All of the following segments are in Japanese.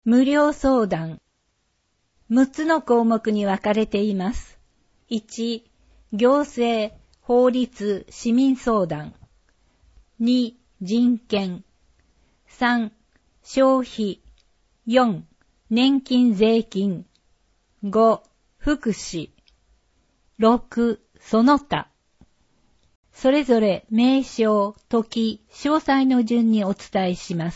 無料相談。6つの項目に分かれています。1、行政、法律、市民相談。2、人権。3、消費。4、年金税金。5、福祉。6、その他。それぞれ名称、時、詳細の順にお伝えします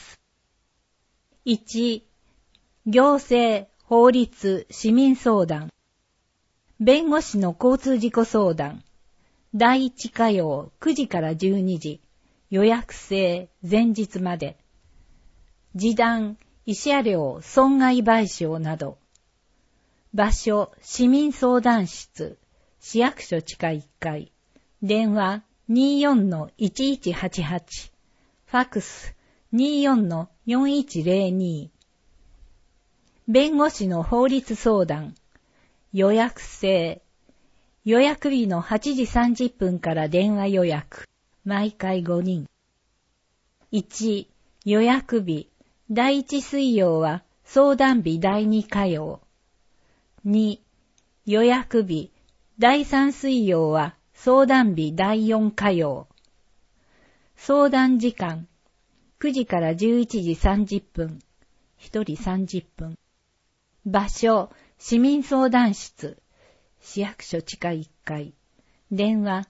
。1、行政、法律、市民相談。弁護士の交通事故相談。第1火曜9時から12時。予約制、前日まで。示談、慰謝料、損害賠償など。場所、市民相談室。市役所地下1階。電話、24-1188。ファックス、24-4102。弁護士の法律相談。予約制。予約日の8時30分から電話予約。毎回5人。1、予約日。第1水曜は相談日第2火曜。2、予約日。第3水曜は相談日第4火曜。相談時間。9時から11時30分。1人30分。場所、市民相談室。市役所地下1階。電話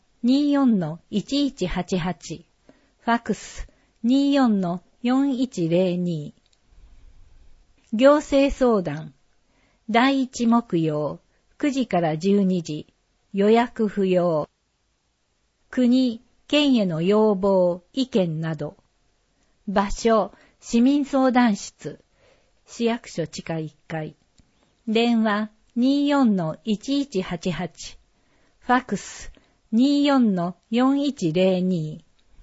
24-1188。ファックス 24-4102。行政相談。第1木曜、9時から12時。予約不要。国、県への要望、意見など。場所、市民相談室。市役所地下1階。電話 24-1188。ファックス 24-4102。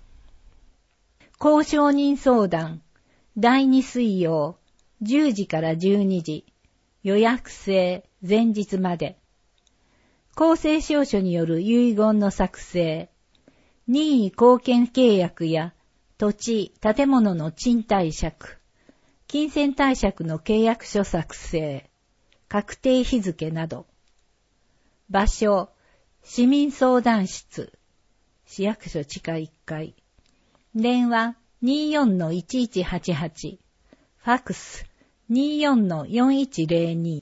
交渉人相談。第2水曜、10時から12時。予約制、前日まで。公正証書による遺言の作成。任意後見契約や土地、建物の賃貸借。金銭貸借の契約書作成。確定日付など。場所、市民相談室。市役所地下1階。電話 24-1188。ファックス 24-4102。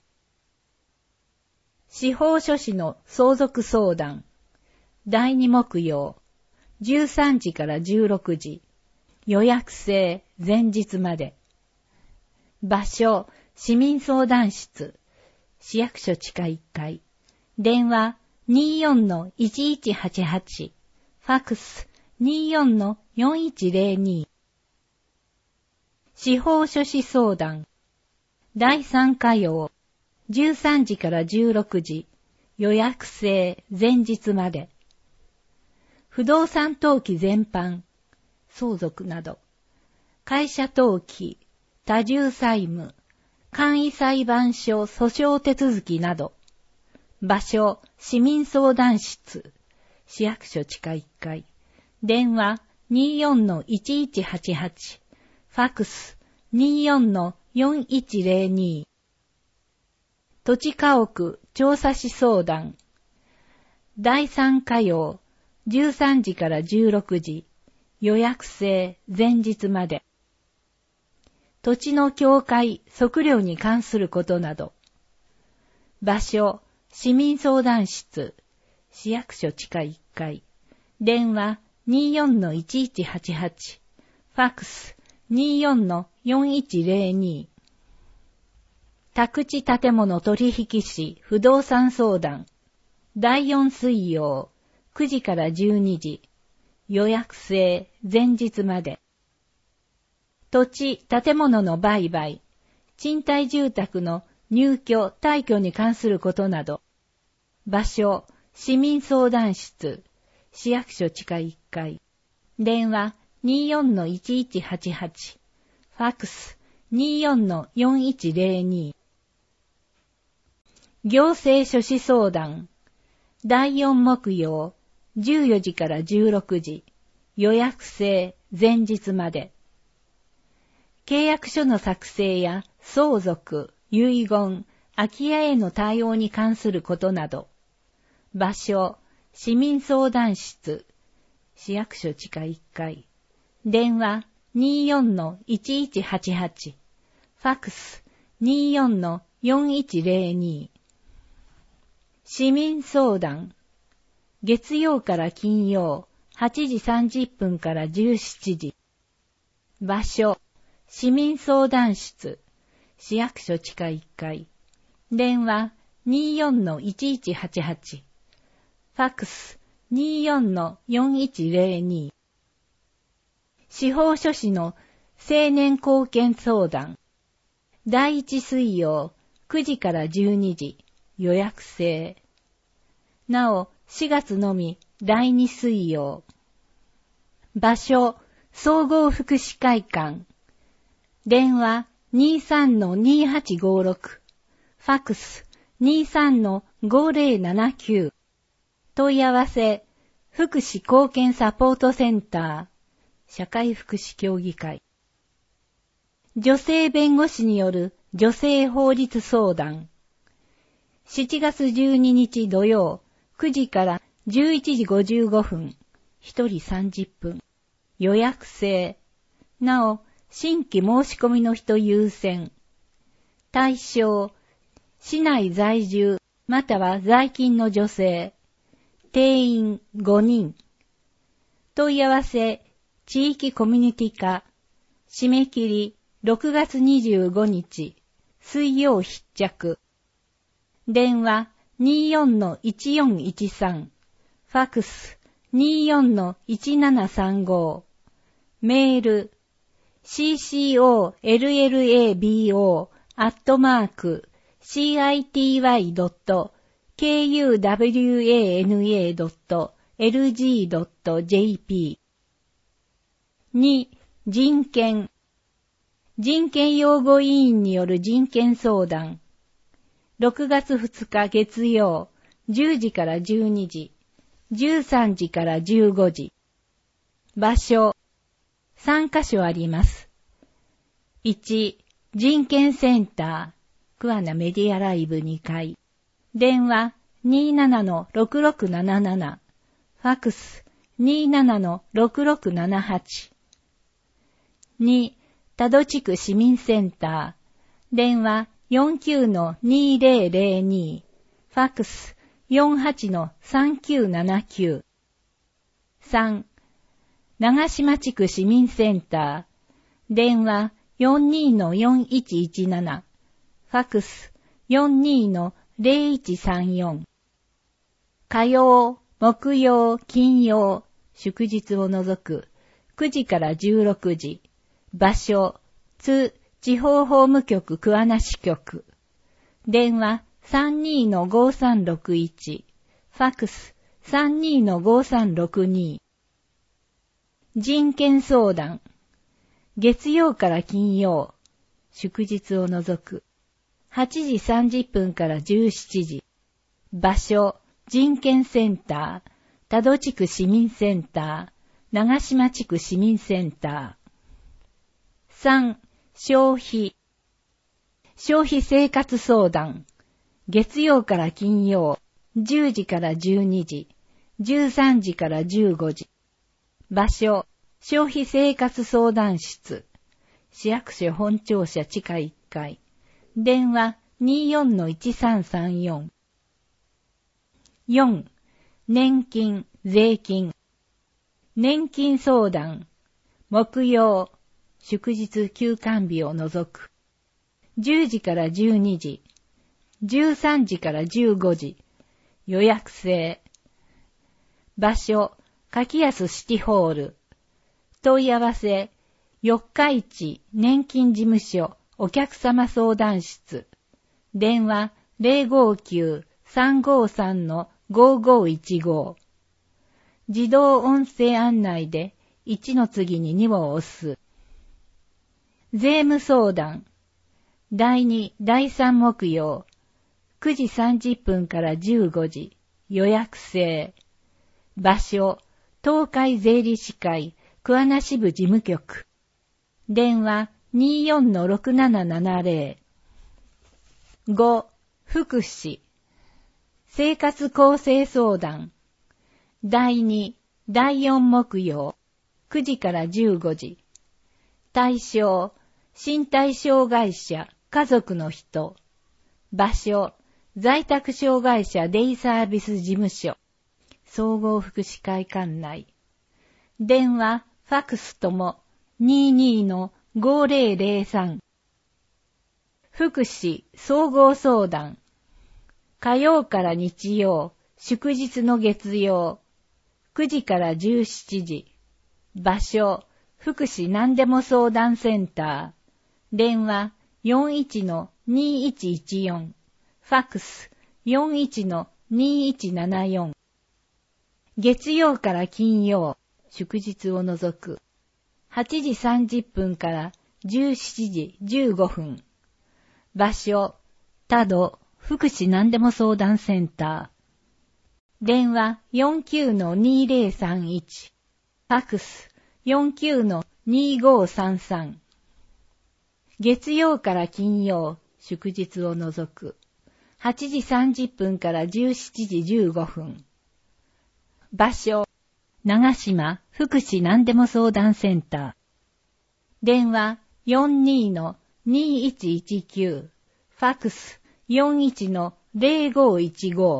司法書士の相続相談。第2木曜、13時から16時。予約制、前日まで。場所、市民相談室。市役所地下1階。電話 24-1188。ファックス 24-4102。司法書士相談。第3火曜、13時から16時。予約制、前日まで。不動産登記全般。相続など。会社登記、多重債務。簡易裁判所訴訟手続きなど。場所、市民相談室。市役所地下1階。電話 24-1188。ファックス 24-4102。土地家屋調査士相談。第3火曜、13時から16時。予約制、前日まで。土地の境界、測量に関することなど。場所、市民相談室。市役所地下1階。電話 24-1188。ファックス 24-4102。宅地建物取引士不動産相談。第4水曜、9時から12時。予約制、前日まで。土地、建物の売買、賃貸住宅の入居、退去に関することなど。場所、市民相談室、市役所地下1階。電話 24-1188。ファックス 24-4102。行政書士相談。第4木曜、14時から16時。予約制、前日まで。 契約書の作成や相続、遺言、空き家への対応に関することなど。場所、市民相談室、市役所地下1階。電話 24-1188。ファックス 24-4102。市民相談。月曜から金曜、8時30分から17時。場所、市民相談室、市役所地下1階。電話 24-1188。ファックス 24-4102。司法書士の青年貢献相談。第1水曜9時から12時。予約制。なお、4月のみ第2水曜。場所、総合福祉会館。電話 23-2856。ファックス 23-5079。問い合わせ、福祉貢献サポートセンター。社会福祉協議会。女性弁護士による女性法律相談。7月12日土曜、9時から11時55分。1人30分。予約制。なお、新規申し込みの人優先。対象、市内在住、または在勤の女性。定員5人。問い合わせ、地域コミュニティ課。締め切り、6月25日。水曜必着。電話 24-1413。ファックス 24-1735。メール ccollabo@city.kuwana.lg.jp。 2. 人権。人権擁護委員による人権相談。6月2日月曜、10時から12時、13時から15時。場所、3カ所あります。1、人権センター、桑名メディアライブ2階。電話 27-6677。ファックス 27-6678。2、多度地区市民センター。電話 49-2002。ファックス 48-3979。3、長島地区市民センター。電話 42-4117。ファックス 42-0134。火曜、木曜、金曜、祝日を除く9時から16時。場所、津地方法務局桑名支局。電話 32-5361。ファックス 32-5362。人権相談。月曜から金曜。祝日を除く。8時30分から17時。場所、人権センター。多度地区市民センター。長島地区市民センター。3、消費。消費生活相談。月曜から金曜。10時から12時。13時から15時。場所、消費生活相談室。市役所本庁舎地下1階。電話 24-1334。4. 年金、税金。年金相談。木曜、祝日休館日を除く。10時から12時。13時から15時。予約制。場所、柿安シティホール。問い合わせ、四日市年金事務所お客様相談室。電話 059-353-5515。自動音声案内で1の次に2を押す。税務相談。第2、第3木曜。9時30分から15時。予約制。場所、東海税理士会桑名支部事務局。電話 24-6770。5、福祉。生活構成相談。第2、第4木曜、9時から15時。対象、身体障害者、家族の人。場所、在宅障害者デイサービス事務所。総合福祉会館内。電話、ファクスとも、22-5003。福祉総合相談。火曜から日曜、祝日の月曜。9時から17時。場所、福祉何でも相談センター。電話 41-2114。ファクス 41-2174。月曜から金曜、祝日を除く。8時30分から17時15分。場所、多度福祉何でも相談センター。電話 49-2031。ファクス 49-2533。月曜から金曜、祝日を除く。8時30分から17時15分。場所、長島福祉何でも相談センター。電話 42-2119。ファクス 41-0515。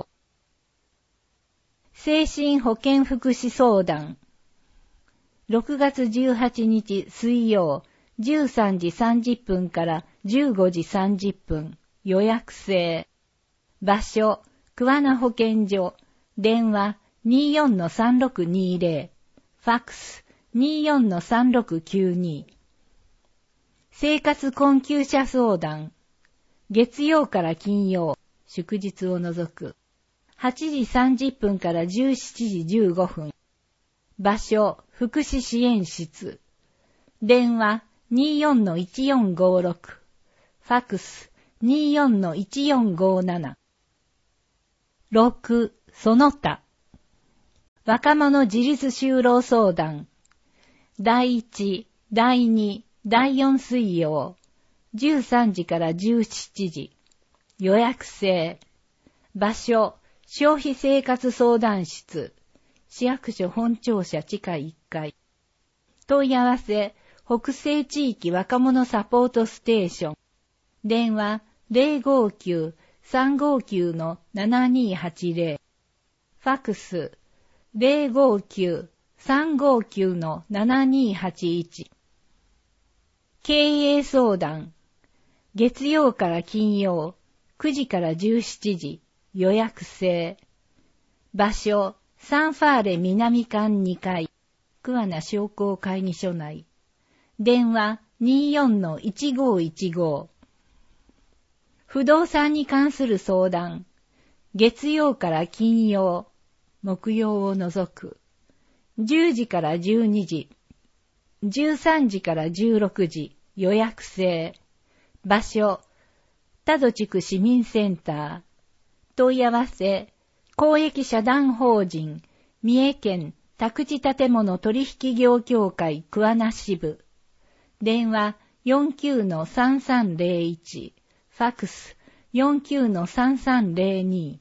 精神保健福祉相談。6月18日水曜、13時30分から15時30分。予約制。場所、桑名保健所。電話 24-3620。ファックス 24-3692。生活困窮者相談。月曜から金曜、祝日を除く。8時30分から17時15分。場所、福祉支援室。電話 24-1456。ファックス 24-1457。6、その他。若者自立就労相談。第1、第2、第4水曜。13時から17時。予約制。場所、消費生活相談室。市役所本庁舎地下1階。問い合わせ、北西地域若者サポートステーション。電話 059-359-7280。ファクス 059-359-7281。経営相談。月曜から金曜、9時から17時。予約制。場所、サンファーレ南館2階。桑名商工会議所内。電話 24-1515。不動産に関する相談。月曜から金曜、木曜を除く。10時から12時。13時から16時。予約制。場所、多度地区市民センター。問い合わせ、公益社団法人、三重県宅地建物取引業協会桑名支部。電話 49-3301。ファクス 49-3302。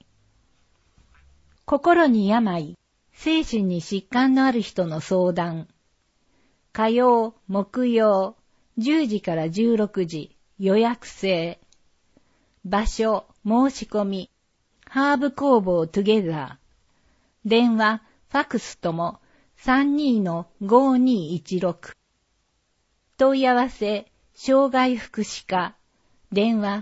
心に病、精神に疾患のある人の相談。火曜、木曜、10時から16時。予約制。場所、申し込み。ハーブ工房トゥゲザー。電話、ファクスとも 32-5216。問い合わせ、障害福祉課。電話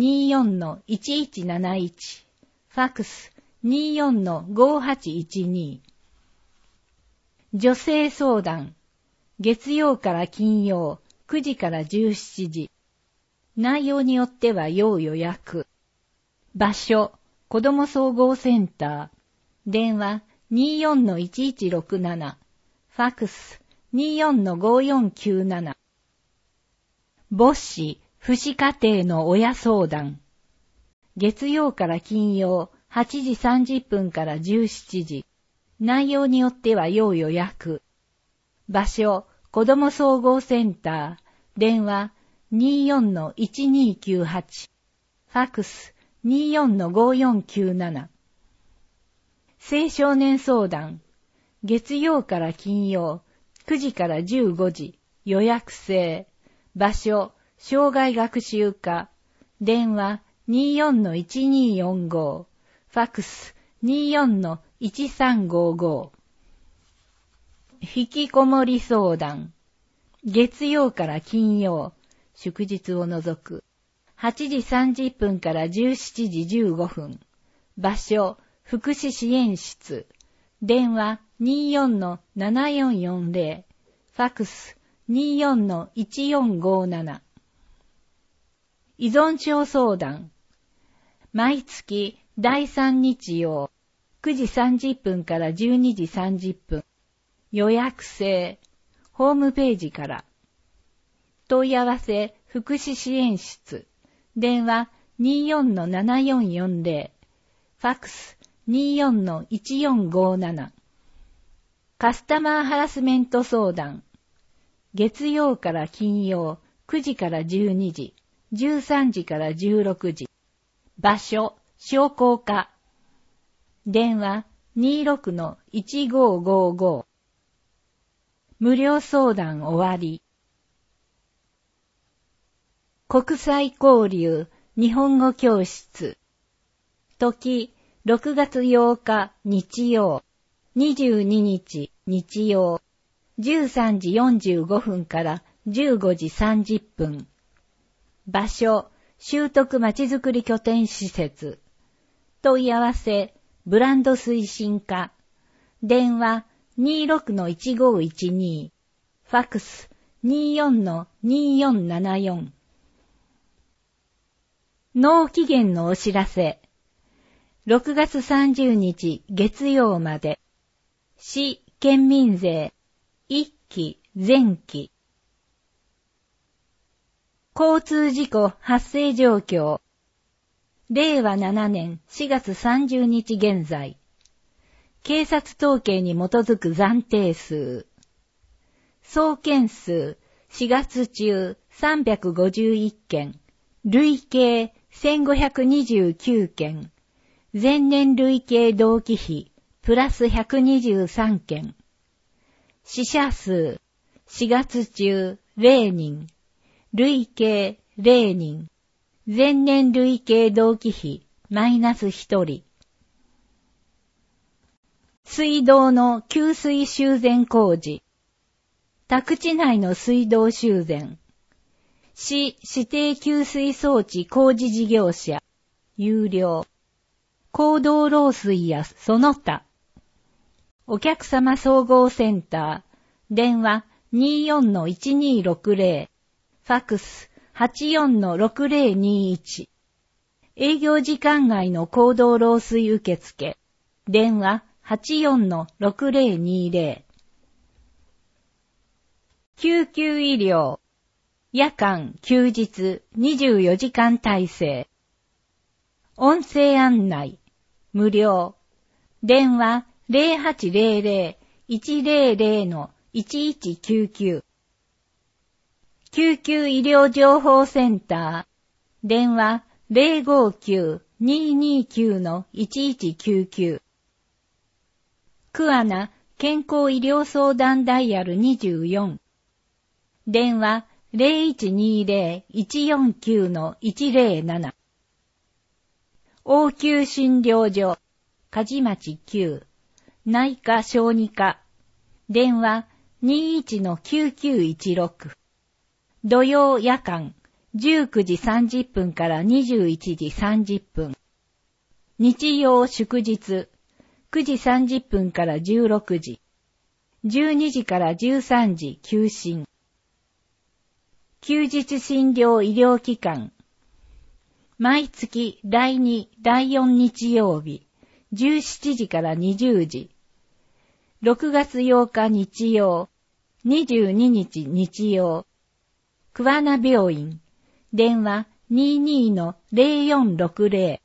24-1171。ファクス 24-5812。女性相談。月曜から金曜、9時から17時。内容によっては要予約。場所、子ども総合センター。電話 24-1167。ファクス 24-5497。母子、父子家庭の親相談。月曜から金曜、8時30分から17時。内容によっては要予約。場所、子ども総合センター。電話 24-1298、ファックス 24-5497。青少年相談、月曜から金曜、9時から15時、予約制、場所、生涯学習課、電話 24-1245、ファックス 24-1355。引きこもり相談、月曜から金曜、祝日を除く、8時30分から17時15分、場所、福祉支援室、電話 24-7440、ファックス 24-1457。依存症相談、毎月第3日曜、9時30分から12時30分、予約制、ホームページから。問い合わせ、福祉支援室、電話 24-7440、ファックス 24-1457。カスタマーハラスメント相談、月曜から金曜、9時から12時、13時から16時、場所、商工課、電話 26-1555。無料相談終わり。国際交流日本語教室。時6月8日日曜、22日日曜、13時45分から15時30分。場所、習得まちづくり拠点施設。問い合わせ、ブランド推進課。電話 26-1512、ファックス 24-2474。納期限のお知らせ。6月30日月曜まで。市県民税1期前期。交通事故発生状況。令和7年4月30日現在。警察統計に基づく暫定数。総件数4月中351件。累計1529件。前年累計同期比プラス123件。死者数4月中0人。累計0人。前年累計同期比マイナス1人。水道の給水修繕工事。宅地内の水道修繕。市指定給水装置工事事業者。有料。公道漏水やその他。お客様総合センター。電話 24-1260。ファックス 84-6021。営業時間外の公道漏水受付。電話 84-6020。救急医療。夜間、休日、24時間体制。音声案内。無料。電話 0800-100-1199。救急医療情報センター。電話 059-229-1199。桑名健康医療相談ダイヤル24。電話 0120-149-107。応急診療所、梶町9、内科小児科。電話 21-9916。土曜夜間、19時30分から21時30分。日曜祝日、9時30分から16時。12時から13時休診。休日診療医療機関。毎月第2、第4日曜日、17時から20時。6月8日日曜、22日日曜。桑名病院。電話 22-0460。